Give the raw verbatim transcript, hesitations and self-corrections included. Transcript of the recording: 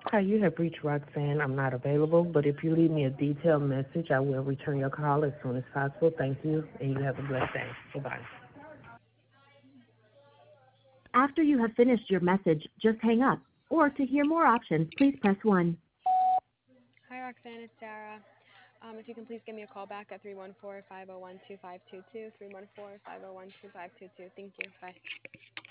Hi, you have reached Roxanne. I'm not available, but if you leave me a detailed message, I will return your call as soon as possible. Thank you, and you have a blessed day. Bye-bye. After you have finished your message, just hang up. Or to hear more options, please press one. Hi, Roxanne. It's Sarah. Um, if you can please give me a call back at three one four, five oh one, two five two two, three one four, five oh one, two five two two. Thank you. Bye.